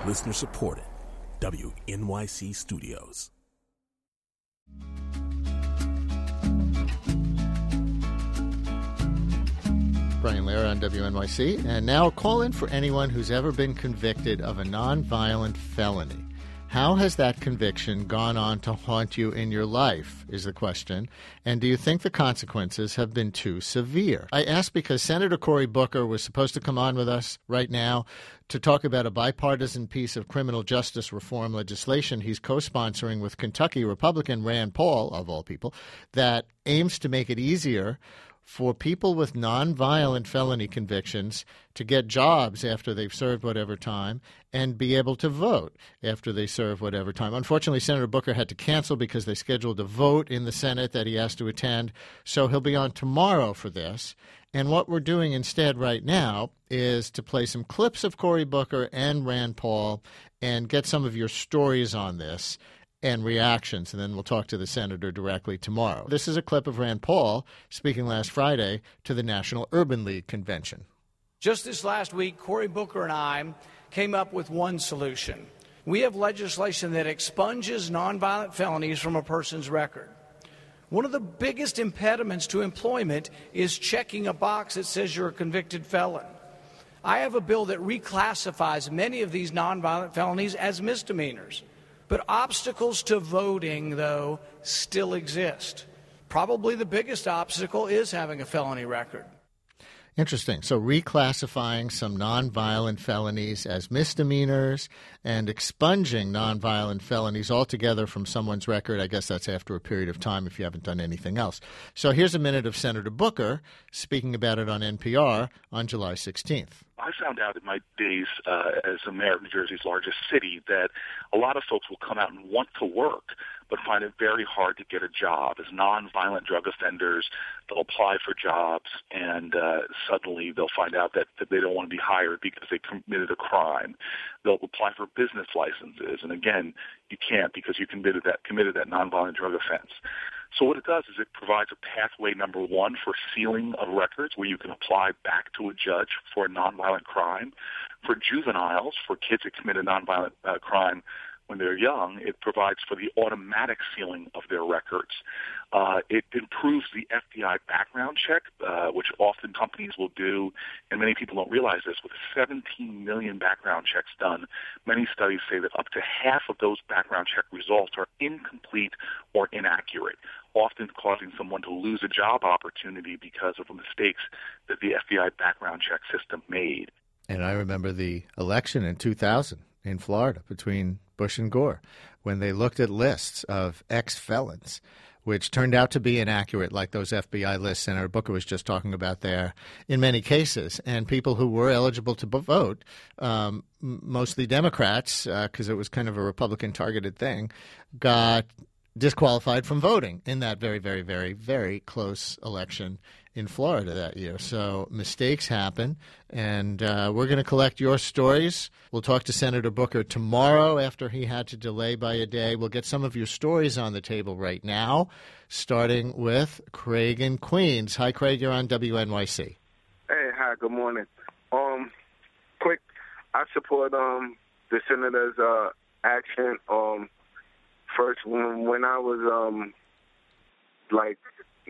Listener supported. WNYC Studios. Brian Lehrer on WNYC. And now a call-in for anyone who's ever been convicted of a nonviolent felony. How has that conviction gone on to haunt you in your life, is the question. And do you think the consequences have been too severe? I ask because Senator Cory Booker was supposed to come on with us right now to talk about a bipartisan piece of criminal justice reform legislation he's co-sponsoring with Kentucky Republican Rand Paul, of all people, that aims to make it easier for people with nonviolent felony convictions to get jobs after they've served whatever time and be able to vote after they serve whatever time. Unfortunately, Senator Booker had to cancel because they scheduled a vote in the Senate that he has to attend, so he'll be on tomorrow for this. And what we're doing instead right now is to play some clips of Cory Booker and Rand Paul and get some of your stories on this and reactions, and then we'll talk to the senator directly tomorrow. This is a clip of Rand Paul speaking last Friday to the National Urban League Convention. Just this last week, Cory Booker and I came up with one solution. We have legislation that expunges nonviolent felonies from a person's record. One of the biggest impediments to employment is checking a box that says you're a convicted felon. I have a bill that reclassifies many of these nonviolent felonies as misdemeanors. But obstacles to voting, though, still exist. Probably the biggest obstacle is having a felony record. Interesting. So reclassifying some nonviolent felonies as misdemeanors and expunging nonviolent felonies altogether from someone's record. I guess that's after a period of time if you haven't done anything else. So here's a minute of Senator Booker speaking about it on NPR on July 16th. I found out in my days as a mayor of New Jersey's largest city that a lot of folks will come out and want to work but find it very hard to get a job. As nonviolent drug offenders, they'll apply for jobs and suddenly they'll find out that they don't want to be hired because they committed a crime. They'll apply for business licenses, and again, you can't because you committed that nonviolent drug offense. So what it does is it provides a pathway, number one, for sealing of records where you can apply back to a judge for a nonviolent crime. For juveniles, for kids that commit a nonviolent crime when they're young, it provides for the automatic sealing of their records. It improves the FBI background check, which often companies will do, and many people don't realize this. With 17 million background checks done, many studies say that up to half of those background check results are incomplete or inaccurate, often causing someone to lose a job opportunity because of the mistakes that the FBI background check system made. And I remember the election in 2000 in Florida between Bush and Gore, when they looked at lists of ex-felons, which turned out to be inaccurate, like those FBI lists Senator Booker was just talking about there, in many cases. And people who were eligible to vote, mostly Democrats, because it was kind of a Republican-targeted thing, got disqualified from voting in that very, very, very, very close election in Florida that year. So mistakes happen, and we're going to collect your stories. We'll talk to Senator Booker tomorrow after he had to delay by a day. We'll get some of your stories on the table right now, starting with Craig in Queens. Hi, Craig. You're on WNYC. Hey, hi. Good morning. Quick, I support the senator's action. First, when I was like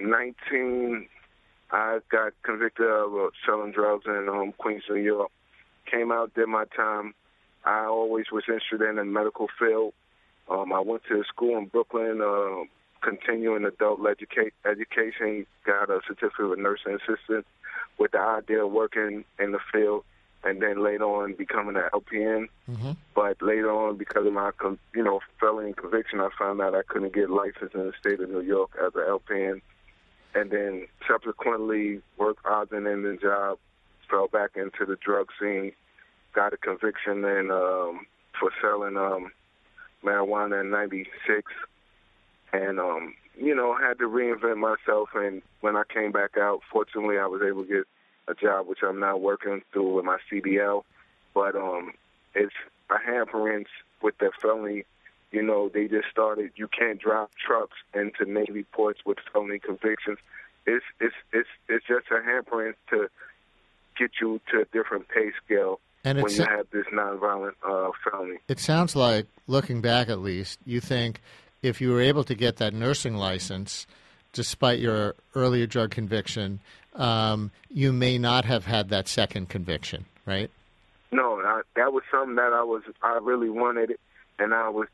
19, I got convicted of selling drugs in Queens, New York. Came out, did my time. I always was interested in the medical field. I went to school in Brooklyn, continuing adult education, got a certificate of nursing assistant with the idea of working in the field, and then later on becoming an LPN. Mm-hmm. But later on, because of my felony conviction, I found out I couldn't get licensed in the state of New York as an LPN. And then subsequently worked odds and ends in job, fell back into the drug scene, got a conviction for selling marijuana in 96, and had to reinvent myself. And when I came back out, fortunately I was able to get a job, which I'm now working through with my CDL. But it's a hampering with the felony. They just started. You can't drive trucks into Navy ports with felony convictions. It's just a hampering to get you to a different pay scale. And when you have this nonviolent felony. It sounds like, looking back at least, you think if you were able to get that nursing license, despite your earlier drug conviction, you may not have had that second conviction, right? No, that was something that I really wanted, and I was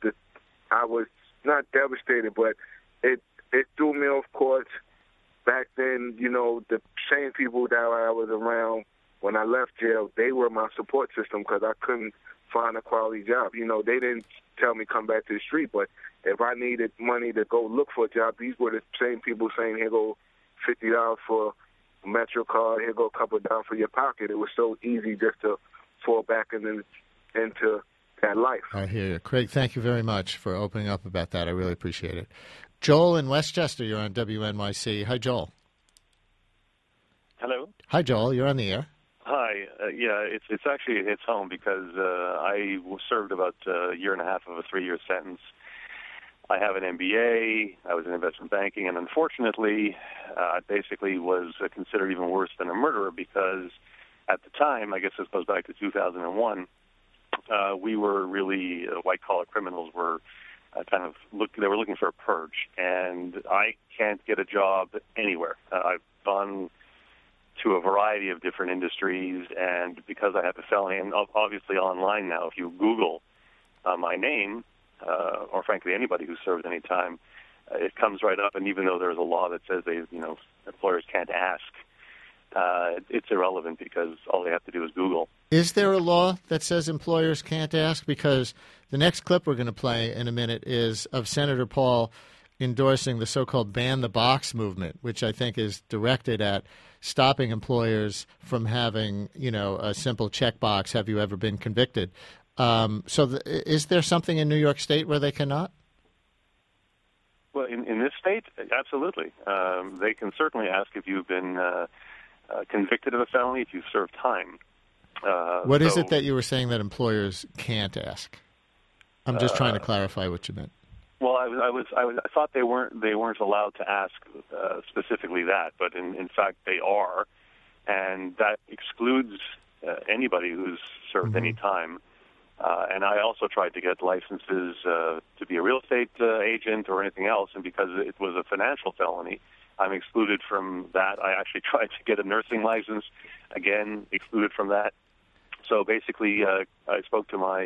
not devastated, but it threw me off course. Back then, the same people that I was around when I left jail, they were my support system because I couldn't find a quality job. They didn't tell me come back to the street, but if I needed money to go look for a job, these were the same people saying, here go $50 for a Metro card, here go a couple of dollars for your pocket. It was so easy just to fall back into that life. I hear you. Craig, thank you very much for opening up about that. I really appreciate it. Joel in Westchester, you're on WNYC. Hi, Joel. Hello. Hi, Joel. You're on the air. Hi. It's actually hits home because I served about a year and a half of a 3-year sentence. I have an MBA. I was in investment banking, and unfortunately, I basically was considered even worse than a murderer because at the time, I guess this goes back to 2001, we were really white-collar criminals were they were looking for a purge, and I can't get a job anywhere. I've gone to a variety of different industries, and because I have a felony, and obviously online now, if you Google my name, or frankly anybody who served any time, it comes right up, and even though there's a law that says employers can't ask, it's irrelevant because all they have to do is Google. Is there a law that says employers can't ask? Because the next clip we're going to play in a minute is of Senator Paul endorsing the so-called ban the box movement, which I think is directed at stopping employers from having, a simple checkbox, have you ever been convicted? Is there something in New York State where they cannot? Well, in this state, absolutely. They can certainly ask if you've been convicted of a felony, if you've served time. What is it that you were saying that employers can't ask? I'm just trying to clarify what you meant. Well, I thought they weren't allowed to ask specifically that, but in fact they are, and that excludes anybody who's served any time. And I also tried to get licenses to be a real estate agent or anything else, and because it was a financial felony, I'm excluded from that. I actually tried to get a nursing license, again, excluded from that. So basically, I spoke to my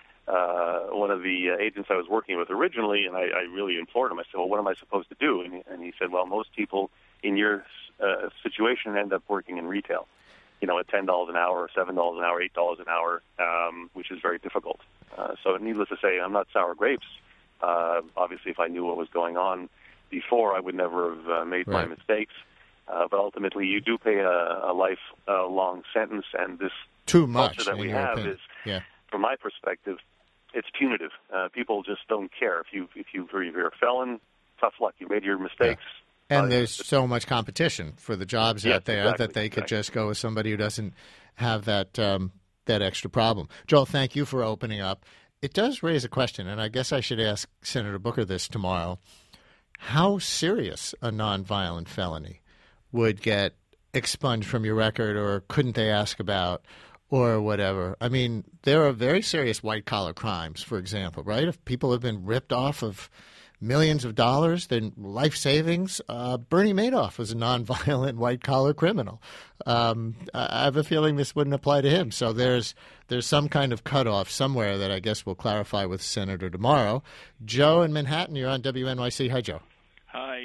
one of the agents I was working with originally, and I really implored him. I said, well, what am I supposed to do? And he said, well, most people in your situation end up working in retail, at $10 an hour, $7 an hour, $8 an hour, which is very difficult. So needless to say, I'm not sour grapes. Obviously, if I knew what was going on before, I would never have made my mistakes. But ultimately, you do pay a lifelong sentence, and this too much culture that we have is, from my perspective, it's punitive. People just don't care. If you're a felon, tough luck. You made your mistakes. Yeah. And there's so much competition for the jobs out there that they could just go with somebody who doesn't have that extra problem. Joel, thank you for opening up. It does raise a question, and I guess I should ask Senator Booker this tomorrow. How serious a nonviolent felony would get expunged from your record, or couldn't they ask about, or whatever? I mean, there are very serious white-collar crimes, for example, right? If people have been ripped off of millions of dollars, then life savings. Bernie Madoff was a nonviolent white-collar criminal. I have a feeling this wouldn't apply to him. So there's some kind of cutoff somewhere that I guess we'll clarify with Senator tomorrow. Joe in Manhattan, you're on WNYC. Hi, Joe. Hi.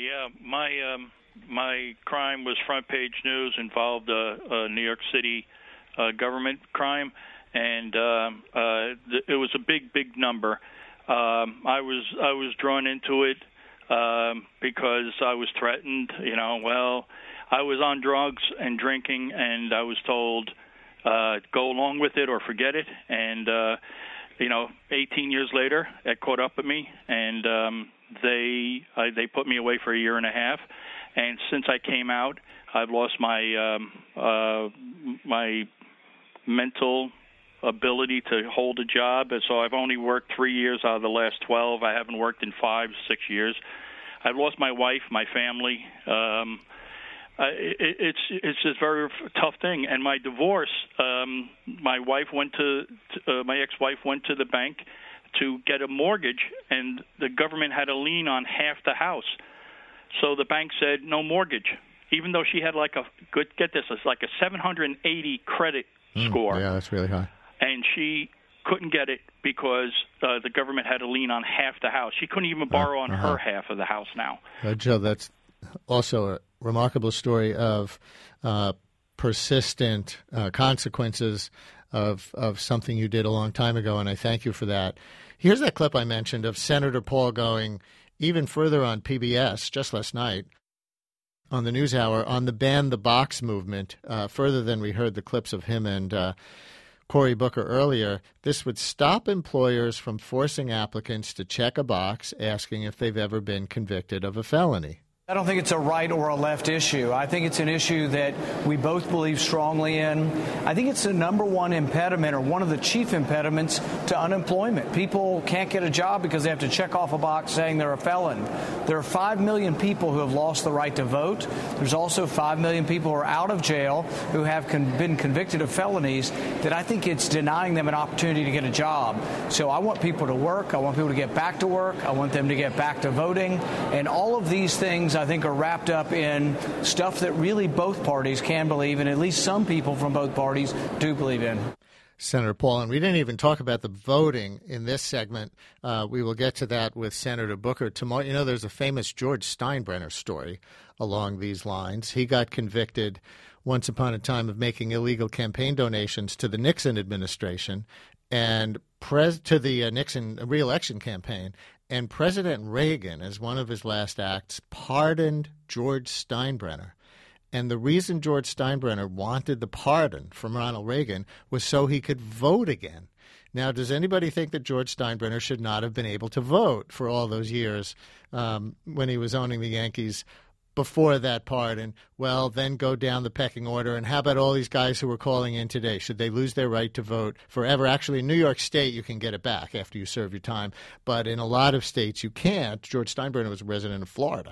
My crime was front page news, involved a New York City government crime, and it was a big number. I was drawn into it because I was threatened. I was on drugs and drinking, and I was told go along with it or forget it. And 18 years later, it caught up with me, and they put me away for a year and a half. And since I came out, I've lost my my mental ability to hold a job. And so I've only worked 3 years out of the last 12. I haven't worked in 5-6 years. I've lost my wife, my family. It's a very tough thing. And my divorce, my ex-wife went to the bank to get a mortgage, and the government had a lien on half the house. So the bank said no mortgage, even though she had it's like a 780 credit score. Yeah, that's really high. And she couldn't get it because the government had a lien on half the house. She couldn't even borrow on her half of the house now. Joe, that's also a remarkable story of persistent consequences of something you did a long time ago, and I thank you for that. Here's that clip I mentioned of Senator Paul going even further on PBS just last night on the NewsHour on the Ban the Box movement, further than we heard the clips of him and Cory Booker earlier. This would stop employers from forcing applicants to check a box asking if they've ever been convicted of a felony. I don't think it's a right or a left issue. I think it's an issue that we both believe strongly in. I think it's the number one impediment, or one of the chief impediments, to unemployment. People can't get a job because they have to check off a box saying they're a felon. There are 5 million people who have lost the right to vote. There's also 5 million people who are out of jail who have been convicted of felonies that I think it's denying them an opportunity to get a job. So I want people to work. I want people to get back to work. I want them to get back to voting. And all of these things, I think, are wrapped up in stuff that really both parties can believe, and at least some people from both parties do believe in. Senator Paul, and we didn't even talk about the voting in this segment. We will get to that with Senator Booker tomorrow. You know, there's a famous George Steinbrenner story along these lines. He got convicted once upon a time of making illegal campaign donations to the Nixon administration and to the Nixon re-election campaign. And President Reagan, as one of his last acts, pardoned George Steinbrenner. And the reason George Steinbrenner wanted the pardon from Ronald Reagan was so he could vote again. Now, does anybody think that George Steinbrenner should not have been able to vote for all those years when he was owning the Yankees before that pardon? Well, then go down the pecking order. And how about all these guys who were calling in today? Should they lose their right to vote forever? Actually, in New York State, you can get it back after you serve your time. But in a lot of states, you can't. George Steinbrenner was a resident of Florida.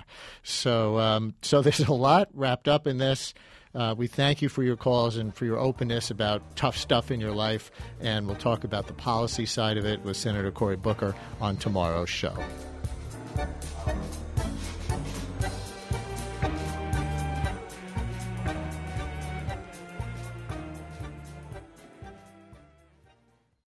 So there's a lot wrapped up in this. We thank you for your calls and for your openness about tough stuff in your life. And we'll talk about the policy side of it with Senator Cory Booker on tomorrow's show.